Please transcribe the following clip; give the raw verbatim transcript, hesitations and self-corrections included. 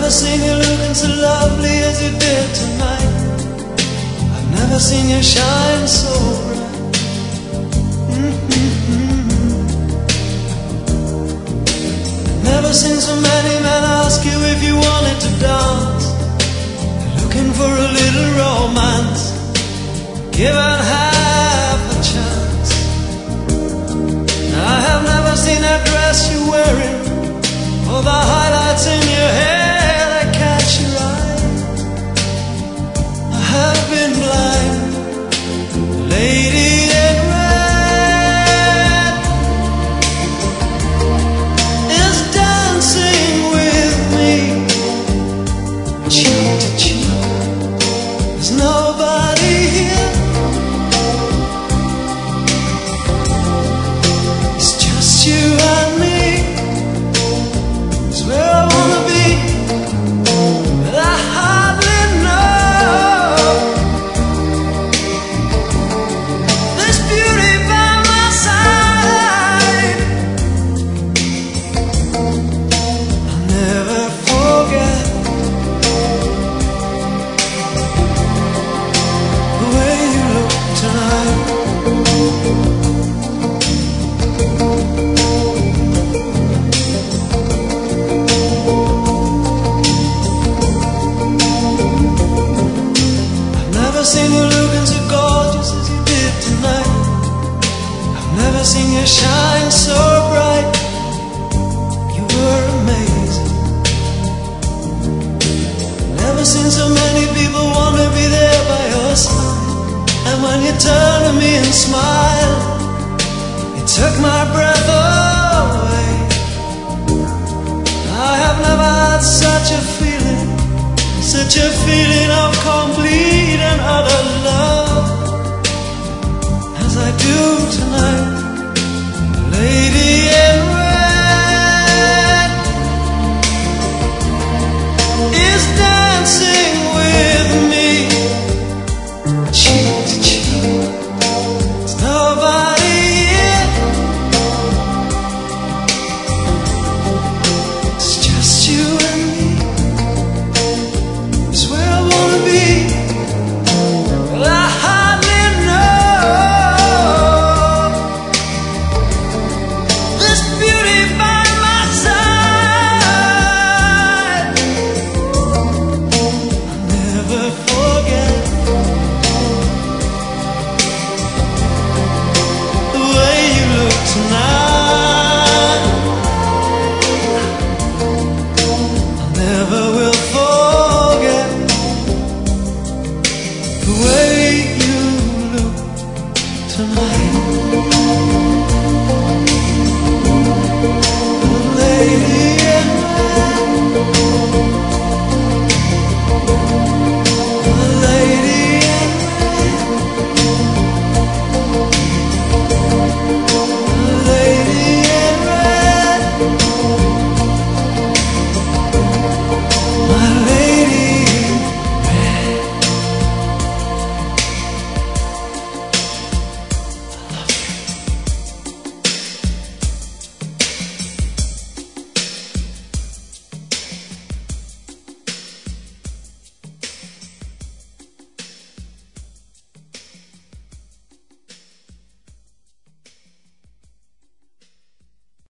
never seen you looking so lovely as you did tonight. I've never seen you shine so bright. Mm-hmm. I've never seen so many men ask you if you wanted to dance. They're looking for a little romance, given half a chance. Now, I have never seen that dress you're wearing, or the highlights in your hair that catch your eye. I have been blind, lady in red is dancing with me, cheek to cheek. There's nobody here, it's just you and me. It's where I wanna be, but I hardly know. There's beauty by my side, I'll never forget the way you look tonight. I've never seen you looking so gorgeous as you did tonight. I've never seen you shine so bright. You were amazing. Never seen so many people want to be there by your side. And when you turned to me and smiled, it took my breath away. I have never had such a feeling, such a feeling of complete and utter love as I do tonight, lady.